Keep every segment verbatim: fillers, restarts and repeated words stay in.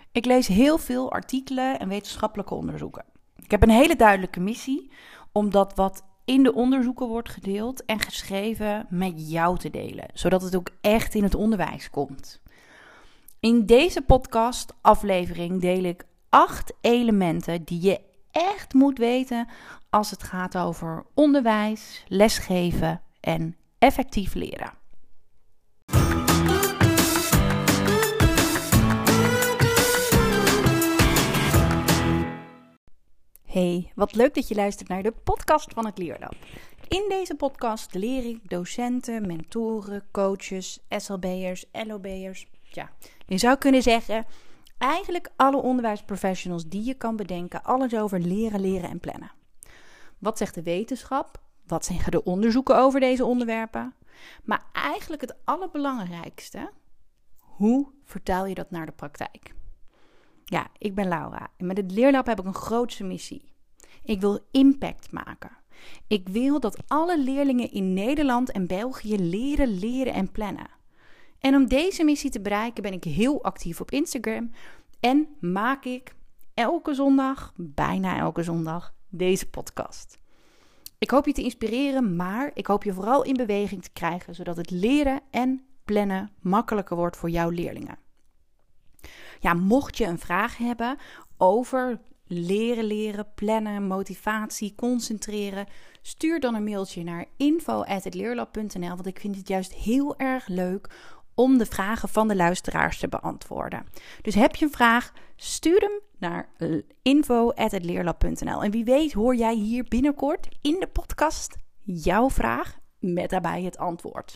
Ik lees heel veel artikelen en wetenschappelijke onderzoeken. Ik heb een hele duidelijke missie om dat wat in de onderzoeken wordt gedeeld en geschreven met jou te delen, zodat het ook echt in het onderwijs komt. In deze podcast-aflevering deel ik acht elementen die je echt moet weten als het gaat over onderwijs, lesgeven en effectief leren. Hey, wat leuk dat je luistert naar de podcast van het Leerlab. In deze podcast leer ik docenten, mentoren, coaches, S L B'ers, L O B'ers. Ja, je zou kunnen zeggen, eigenlijk alle onderwijsprofessionals die je kan bedenken, alles over leren, leren en plannen. Wat zegt de wetenschap? Wat zeggen de onderzoeken over deze onderwerpen? Maar eigenlijk het allerbelangrijkste, hoe vertaal je dat naar de praktijk? Ja, ik ben Laura en met het Leerlab heb ik een grootse missie. Ik wil impact maken. Ik wil dat alle leerlingen in Nederland en België leren, leren en plannen. En om deze missie te bereiken ben ik heel actief op Instagram en maak ik elke zondag, bijna elke zondag, deze podcast. Ik hoop je te inspireren, maar ik hoop je vooral in beweging te krijgen, zodat het leren en plannen makkelijker wordt voor jouw leerlingen. Ja, mocht je een vraag hebben over leren, leren, plannen, motivatie, concentreren, stuur dan een mailtje naar info at het leerlab punt n l, want ik vind het juist heel erg leuk om de vragen van de luisteraars te beantwoorden. Dus heb je een vraag, stuur hem naar info at het leerlab punt n l. En wie weet hoor jij hier binnenkort in de podcast jouw vraag met daarbij het antwoord.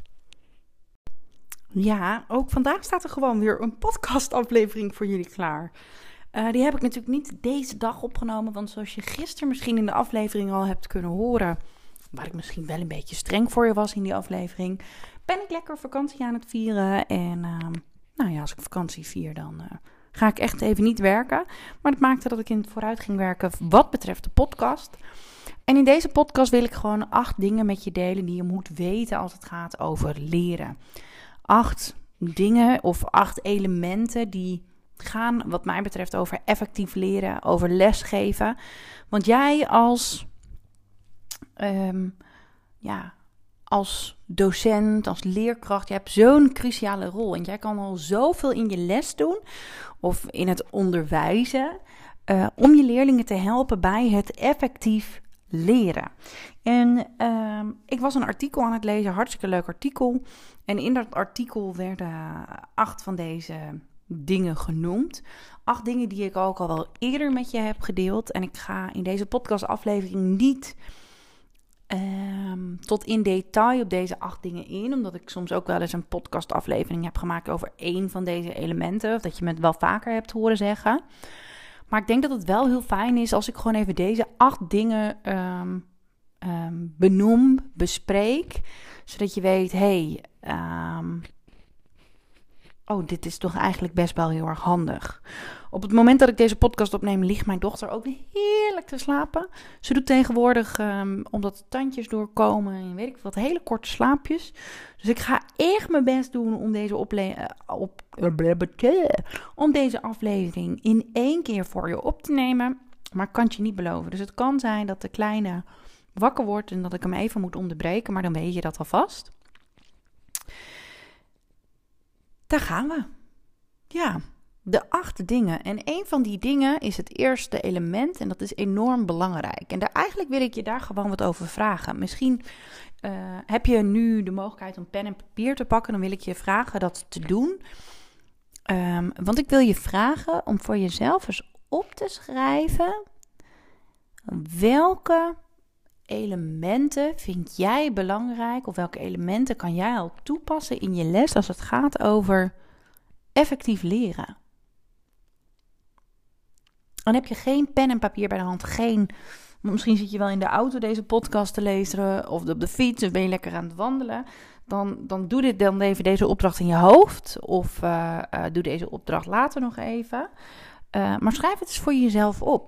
Ja, ook vandaag staat er gewoon weer een podcastaflevering voor jullie klaar. Uh, die heb ik natuurlijk niet deze dag opgenomen, want zoals je gisteren misschien in de aflevering al hebt kunnen horen, waar ik misschien wel een beetje streng voor je was in die aflevering, ben ik lekker vakantie aan het vieren. En uh, nou ja, als ik vakantie vier, dan uh, ga ik echt even niet werken. Maar dat maakte dat ik in het vooruit ging werken wat betreft de podcast. En in deze podcast wil ik gewoon acht dingen met je delen die je moet weten als het gaat over leren. Acht dingen of acht elementen die gaan wat mij betreft over effectief leren, over lesgeven. Want jij als, um, ja, als docent, als leerkracht, je hebt zo'n cruciale rol. En jij kan al zoveel in je les doen of in het onderwijzen uh, om je leerlingen te helpen bij het effectief leren. En uh, ik was een artikel aan het lezen, hartstikke leuk artikel. En in dat artikel werden acht van deze dingen genoemd. Acht dingen die ik ook al wel eerder met je heb gedeeld. En ik ga in deze podcastaflevering niet um, tot in detail op deze acht dingen in. Omdat ik soms ook wel eens een podcastaflevering heb gemaakt over één van deze elementen. Of dat je me het wel vaker hebt horen zeggen. Maar ik denk dat het wel heel fijn is als ik gewoon even deze acht dingen um, um, benoem, bespreek. Zodat je weet, hé, hey, um, oh, dit is toch eigenlijk best wel heel erg handig. Op het moment dat ik deze podcast opneem, ligt mijn dochter ook heerlijk te slapen. Ze doet tegenwoordig, um, omdat de tandjes doorkomen en weet ik wat, hele korte slaapjes. Dus ik ga echt mijn best doen om deze, ople- op, om deze aflevering in één keer voor je op te nemen. Maar ik kan het je niet beloven. Dus het kan zijn dat de kleine wakker wordt en dat ik hem even moet onderbreken. Maar dan weet je dat alvast. Daar gaan we. Ja, de acht dingen. En een van die dingen is het eerste element en dat is enorm belangrijk. En daar, eigenlijk wil ik je daar gewoon wat over vragen. Misschien uh, heb je nu de mogelijkheid om pen en papier te pakken. Dan wil ik je vragen dat te doen. Um, want ik wil je vragen om voor jezelf eens op te schrijven welke elementen vind jij belangrijk of welke elementen kan jij al toepassen in je les als het gaat over effectief leren. Dan heb je geen pen en papier bij de hand, geen, misschien zit je wel in de auto deze podcast te lezen of op de fiets of ben je lekker aan het wandelen. Dan, dan doe dit dan even deze opdracht in je hoofd of uh, uh, doe deze opdracht later nog even. Uh, maar schrijf het eens voor jezelf op.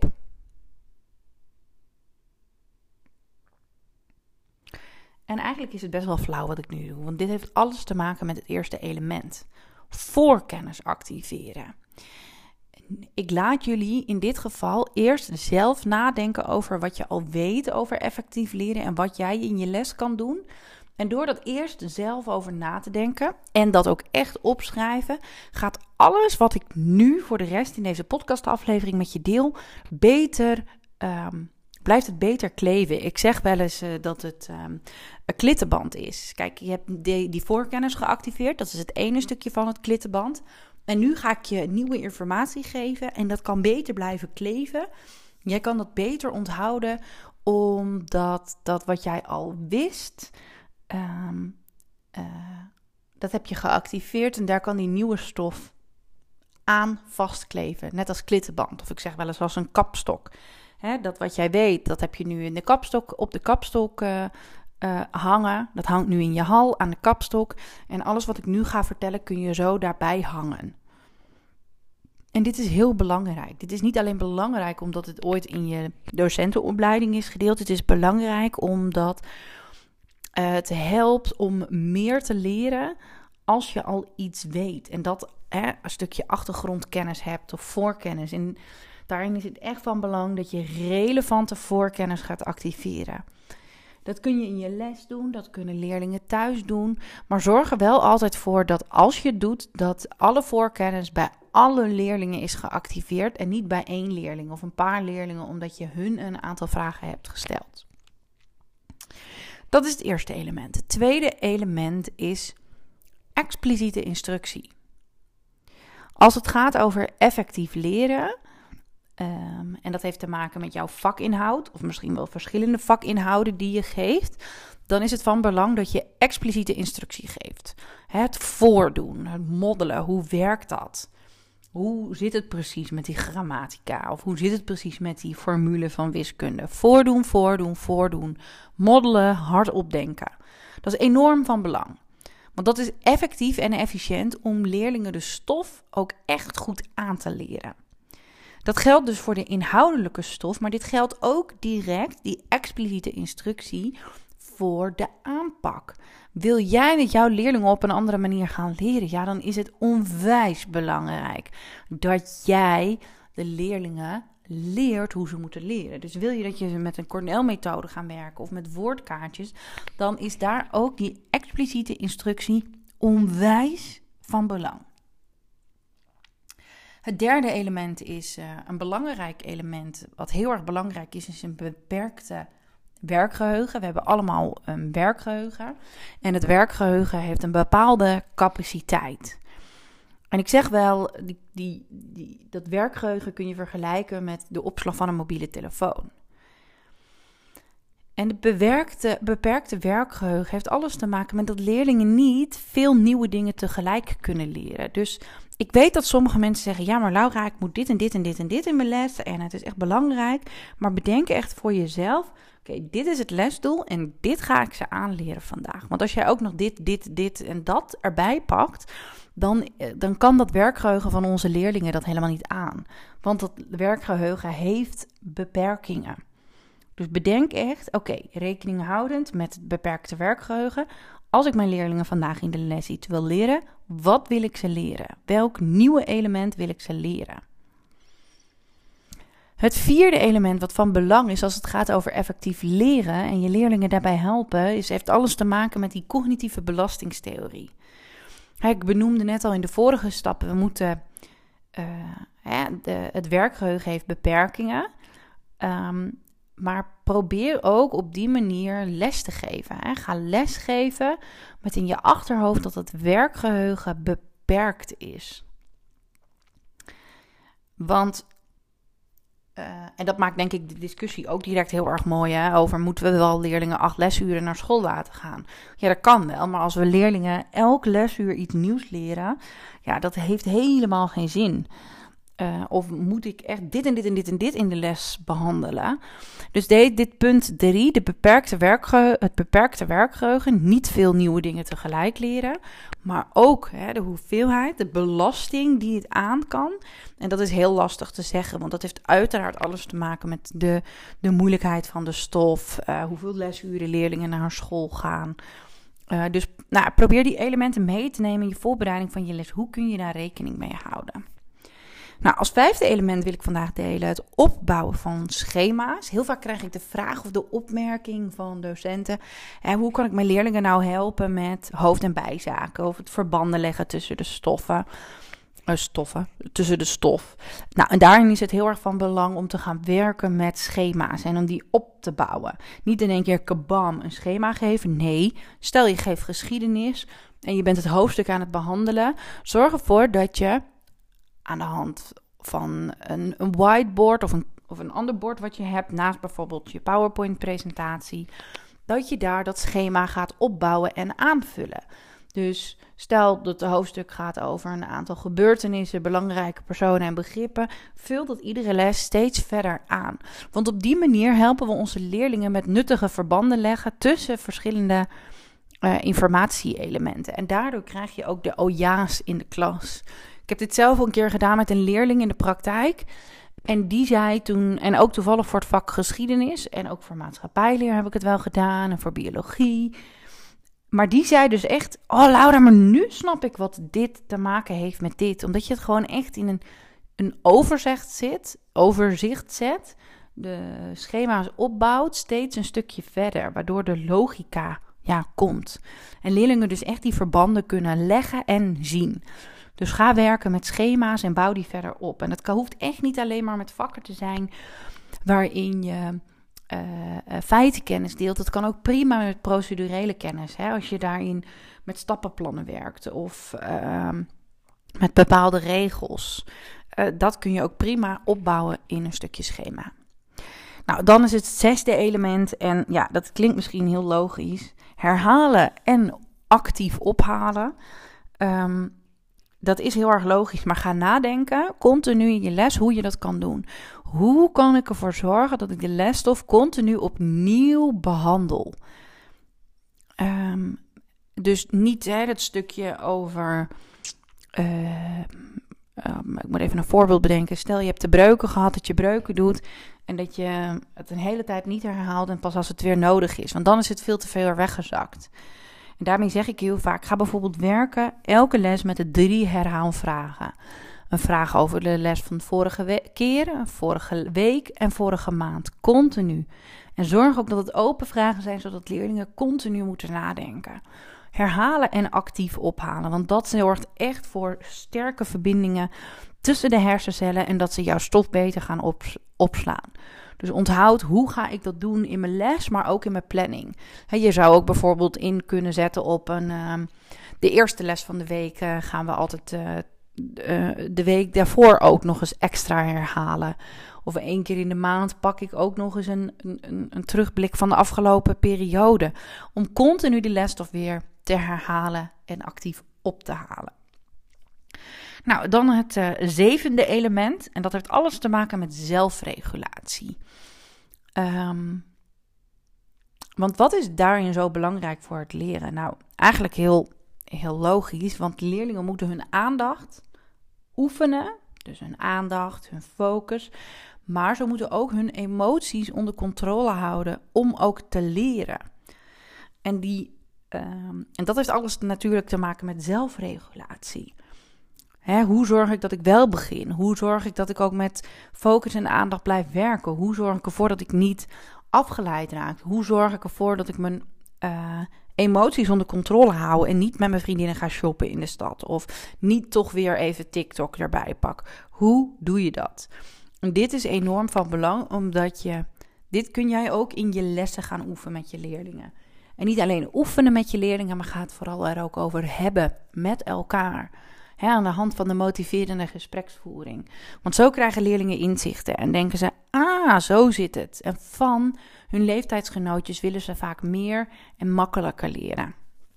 En eigenlijk is het best wel flauw wat ik nu doe, want dit heeft alles te maken met het eerste element. Voorkennis activeren. ik laat jullie in dit geval eerst zelf nadenken over wat je al weet over effectief leren en wat jij in je les kan doen. En door dat eerst zelf over na te denken en dat ook echt opschrijven, gaat alles wat ik nu voor de rest in deze podcastaflevering met je deel, beter, um, blijft het beter kleven. Ik zeg wel eens uh, dat het um, een klittenband is. Kijk, je hebt die, die voorkennis geactiveerd, dat is het ene stukje van het klittenband. En nu ga ik je nieuwe informatie geven en dat kan beter blijven kleven. Jij kan dat beter onthouden, omdat dat wat jij al wist, um, uh, dat heb je geactiveerd en daar kan die nieuwe stof aan vastkleven. Net als klittenband, of ik zeg wel eens als een kapstok. Hè, dat wat jij weet, dat heb je nu in de kapstok, op de kapstok uh, uh, hangen. Dat hangt nu in je hal aan de kapstok. En alles wat ik nu ga vertellen kun je zo daarbij hangen. En dit is heel belangrijk. Dit is niet alleen belangrijk omdat het ooit in je docentenopleiding is gedeeld. Het is belangrijk omdat uh, het helpt om meer te leren als je al iets weet. En dat hè, een stukje achtergrondkennis hebt of voorkennis. En daarin is het echt van belang dat je relevante voorkennis gaat activeren. Dat kun je in je les doen, dat kunnen leerlingen thuis doen. Maar zorg er wel altijd voor dat als je het doet, dat alle voorkennis bij alle leerlingen is geactiveerd. En niet bij één leerling of een paar leerlingen, omdat je hun een aantal vragen hebt gesteld. Dat is het eerste element. Het tweede element is expliciete instructie. Als het gaat over effectief leren, Um, en dat heeft te maken met jouw vakinhoud, of misschien wel verschillende vakinhouden die je geeft, dan is het van belang dat je expliciete instructie geeft. Het voordoen, het moddelen, hoe werkt dat? Hoe zit het precies met die grammatica? Of hoe zit het precies met die formule van wiskunde? Voordoen, voordoen, voordoen. Moddelen, hardop denken. Dat is enorm van belang. Want dat is effectief en efficiënt om leerlingen de stof ook echt goed aan te leren. Dat geldt dus voor de inhoudelijke stof, maar dit geldt ook direct, die expliciete instructie, voor de aanpak. Wil jij dat jouw leerlingen op een andere manier gaan leren? Ja, dan is het onwijs belangrijk dat jij de leerlingen leert hoe ze moeten leren. Dus wil je dat je met een Cornell-methode gaan werken of met woordkaartjes, dan is daar ook die expliciete instructie onwijs van belang. Het derde element is uh, een belangrijk element, wat heel erg belangrijk is, is een beperkte werkgeheugen. We hebben allemaal een werkgeheugen en het werkgeheugen heeft een bepaalde capaciteit. En ik zeg wel, die, die, die, dat werkgeheugen kun je vergelijken met de opslag van een mobiele telefoon. En het bewerkte, beperkte werkgeheugen heeft alles te maken met dat leerlingen niet veel nieuwe dingen tegelijk kunnen leren. Dus ik weet dat sommige mensen zeggen, ja maar Laura, ik moet dit en dit en dit en dit in mijn les en het is echt belangrijk. Maar bedenk echt voor jezelf, oké, okay, dit is het lesdoel en dit ga ik ze aanleren vandaag. Want als jij ook nog dit, dit, dit en dat erbij pakt, dan, dan kan dat werkgeheugen van onze leerlingen dat helemaal niet aan. Want dat werkgeheugen heeft beperkingen. Dus bedenk echt, oké, okay, rekening houdend met het beperkte werkgeheugen. Als ik mijn leerlingen vandaag in de les iets wil leren, wat wil ik ze leren? Welk nieuwe element wil ik ze leren? Het vierde element wat van belang is als het gaat over effectief leren en je leerlingen daarbij helpen, is, heeft alles te maken met die cognitieve belastingstheorie. Ik benoemde net al in de vorige stappen, we moeten, uh, hè, de, het werkgeheugen heeft beperkingen. Um, Maar probeer ook op die manier les te geven. Hè. Ga les geven met in je achterhoofd dat het werkgeheugen beperkt is. Want, uh, en dat maakt denk ik de discussie ook direct heel erg mooi, hè, over moeten we wel leerlingen acht lesuren naar school laten gaan. Ja, dat kan wel, maar als we leerlingen elk lesuur iets nieuws leren, ja, dat heeft helemaal geen zin. Uh, of moet ik echt dit en dit en dit en dit in de les behandelen? Dus deed dit punt drie, de beperkte werkge- het beperkte werkgeheugen, niet veel nieuwe dingen tegelijk leren. Maar ook hè, de hoeveelheid, de belasting die het aan kan. En dat is heel lastig te zeggen, want dat heeft uiteraard alles te maken met de, de moeilijkheid van de stof. Uh, hoeveel lesuren leerlingen naar school gaan. Uh, dus nou, probeer die elementen mee te nemen in je voorbereiding van je les. Hoe kun je daar rekening mee houden? Nou, als vijfde element wil ik vandaag delen het opbouwen van schema's. Heel vaak krijg ik de vraag of de opmerking van docenten: hè, hoe kan ik mijn leerlingen nou helpen met hoofd- en bijzaken of het verbanden leggen tussen de stoffen? Uh, stoffen, tussen de stof. Nou, en daarin is het heel erg van belang om te gaan werken met schema's en om die op te bouwen. Niet in één keer kabam een schema geven. Nee, stel je geeft geschiedenis en je bent het hoofdstuk aan het behandelen. Zorg ervoor dat je aan de hand van een, een whiteboard of een, of een ander bord wat je hebt, naast bijvoorbeeld je PowerPoint-presentatie, dat je daar dat schema gaat opbouwen en aanvullen. Dus stel dat het hoofdstuk gaat over een aantal gebeurtenissen, belangrijke personen en begrippen, vul dat iedere les steeds verder aan. Want op die manier helpen we onze leerlingen met nuttige verbanden leggen tussen verschillende uh, informatie-elementen. En daardoor krijg je ook de oh ja's in de klas. Ik heb dit zelf al een keer gedaan met een leerling in de praktijk. En die zei toen, en ook toevallig voor het vak geschiedenis en ook voor maatschappijleer heb ik het wel gedaan en voor biologie. Maar die zei dus echt, oh Laura, maar nu snap ik wat dit te maken heeft met dit. Omdat je het gewoon echt in een, een overzicht zit, overzicht zet, de schema's opbouwt, steeds een stukje verder, waardoor de logica ja, komt. En leerlingen dus echt die verbanden kunnen leggen en zien. Dus ga werken met schema's en bouw die verder op. En dat hoeft echt niet alleen maar met vakken te zijn waarin je uh, uh, feitenkennis deelt. Het kan ook prima met procedurele kennis. Hè? Als je daarin met stappenplannen werkt of uh, met bepaalde regels. Uh, dat kun je ook prima opbouwen in een stukje schema. Nou, dan is het zesde element. En ja, dat klinkt misschien heel logisch. Herhalen en actief ophalen. Um, Dat is heel erg logisch, maar ga nadenken continu in je les hoe je dat kan doen. Hoe kan ik ervoor zorgen dat ik de lesstof continu opnieuw behandel? Um, dus niet hè, dat stukje over... Uh, um, ik moet even een voorbeeld bedenken. Stel je hebt de breuken gehad, dat je breuken doet en dat je het een hele tijd niet herhaalt en pas als het weer nodig is. Want dan is het veel te veel weggezakt. En daarmee zeg ik heel vaak, ga bijvoorbeeld werken elke les met de drie herhaalvragen. Een vraag over de les van de vorige we- keer, vorige week en vorige maand. Continu. En zorg ook dat het open vragen zijn, zodat leerlingen continu moeten nadenken. Herhalen en actief ophalen. Want dat zorgt echt voor sterke verbindingen tussen de hersencellen en dat ze jouw stof beter gaan op- opslaan. Dus onthoud, hoe ga ik dat doen in mijn les, maar ook in mijn planning. He, je zou ook bijvoorbeeld in kunnen zetten op een, uh, de eerste les van de week uh, gaan we altijd uh, uh, de week daarvoor ook nog eens extra herhalen. Of één keer in de maand pak ik ook nog eens een, een, een terugblik van de afgelopen periode. Om continu die lesstof weer te herhalen en actief op te halen. Nou, dan het uh, zevende element. En dat heeft alles te maken met zelfregulatie. Um, want wat is daarin zo belangrijk voor het leren? Nou, eigenlijk heel, heel logisch. Want leerlingen moeten hun aandacht oefenen. Dus hun aandacht, hun focus. Maar ze moeten ook hun emoties onder controle houden om ook te leren. En, die, um, en dat heeft alles natuurlijk te maken met zelfregulatie. Hè, hoe zorg ik dat ik wel begin? Hoe zorg ik dat ik ook met focus en aandacht blijf werken? Hoe zorg ik ervoor dat ik niet afgeleid raak? Hoe zorg ik ervoor dat ik mijn uh, emoties onder controle hou en niet met mijn vriendinnen ga shoppen in de stad? Of niet toch weer even TikTok erbij pak? Hoe doe je dat? En dit is enorm van belang, omdat je... Dit kun jij ook in je lessen gaan oefenen met je leerlingen. En niet alleen oefenen met je leerlingen, maar ga het vooral er ook over hebben met elkaar. He, aan de hand van de motiverende gespreksvoering. Want zo krijgen leerlingen inzichten en denken ze, ah, zo zit het. En van hun leeftijdsgenootjes willen ze vaak meer en makkelijker leren.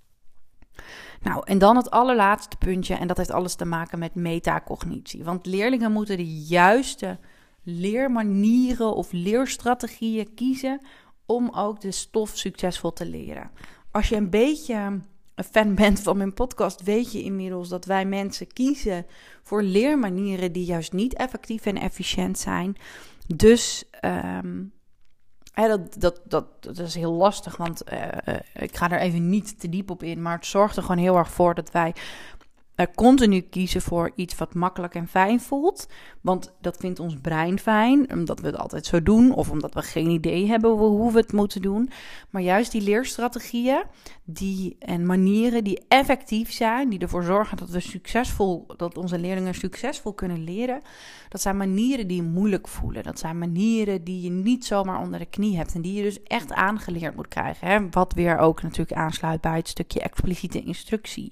Nou, en dan het allerlaatste puntje, en dat heeft alles te maken met metacognitie. Want leerlingen moeten de juiste leermanieren of leerstrategieën kiezen om ook de stof succesvol te leren. Als je een beetje een fan bent van mijn podcast, weet je inmiddels dat wij mensen kiezen voor leermanieren die juist niet effectief en efficiënt zijn. Dus um, hè, dat, dat, dat, dat is heel lastig, want uh, uh, ik ga er even niet te diep op in, maar het zorgt er gewoon heel erg voor dat wij Uh, continu kiezen voor iets wat makkelijk en fijn voelt. Want dat vindt ons brein fijn, omdat we het altijd zo doen. Of omdat we geen idee hebben hoe we het moeten doen. Maar juist die leerstrategieën die, en manieren die effectief zijn, die ervoor zorgen dat we succesvol, dat onze leerlingen succesvol kunnen leren. Dat zijn manieren die moeilijk voelen. Dat zijn manieren die je niet zomaar onder de knie hebt. En die je dus echt aangeleerd moet krijgen. Hè? Wat weer ook natuurlijk aansluit bij het stukje expliciete instructie.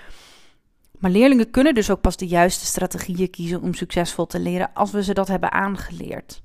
Maar leerlingen kunnen dus ook pas de juiste strategieën kiezen om succesvol te leren als we ze dat hebben aangeleerd.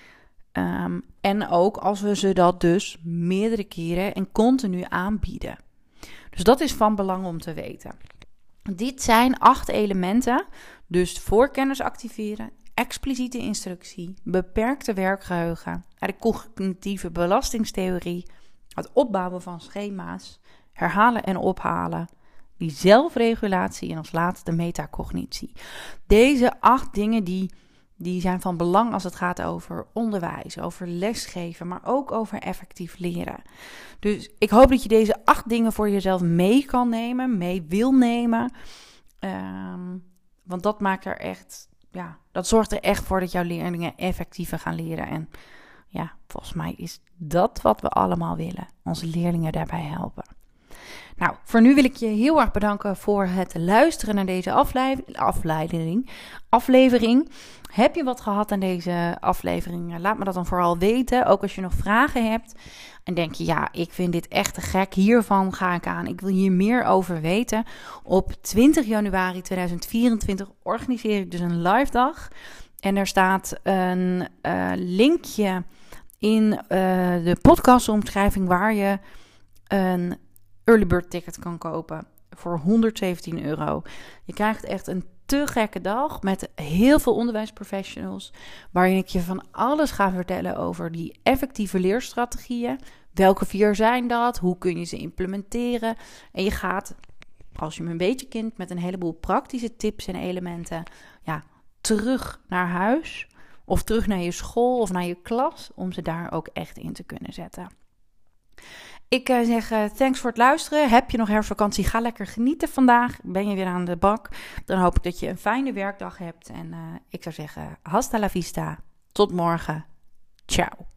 Um, en ook als we ze dat dus meerdere keren en continu aanbieden. Dus dat is van belang om te weten. Dit zijn acht elementen. Dus voorkennis activeren, expliciete instructie, beperkte werkgeheugen, de cognitieve belastingstheorie, het opbouwen van schema's, herhalen en ophalen, die zelfregulatie en als laatste metacognitie. Deze acht dingen die, die zijn van belang als het gaat over onderwijs, over lesgeven, maar ook over effectief leren. Dus ik hoop dat je deze acht dingen voor jezelf mee kan nemen, mee wil nemen. Um, want dat maakt er echt, ja, dat zorgt er echt voor dat jouw leerlingen effectiever gaan leren. En ja, volgens mij is dat wat we allemaal willen. Onze leerlingen daarbij helpen. Nou, voor nu wil ik je heel erg bedanken voor het luisteren naar deze afleiding, afleiding, aflevering. Heb je wat gehad aan deze aflevering? Laat me dat dan vooral weten. Ook als je nog vragen hebt. En denk je, ja, ik vind dit echt te gek. Hiervan ga ik aan. Ik wil hier meer over weten. Op twintig januari tweeduizend vierentwintig organiseer ik dus een live dag. En er staat een uh, linkje in uh, de podcastomschrijving waar je een early bird ticket kan kopen voor honderdzeventien euro. Je krijgt echt een te gekke dag met heel veel onderwijsprofessionals, waarin ik je van alles ga vertellen over die effectieve leerstrategieën. Welke vier zijn dat? Hoe kun je ze implementeren? En je gaat, als je me een beetje kent, met een heleboel praktische tips en elementen, ja, terug naar huis of terug naar je school of naar je klas, om ze daar ook echt in te kunnen zetten. Ik uh, zeg uh, thanks voor het luisteren. Heb je nog herfstvakantie? Ga lekker genieten vandaag. Ben je weer aan de bak? Dan hoop ik dat je een fijne werkdag hebt. En uh, ik zou zeggen, hasta la vista. Tot morgen. Ciao.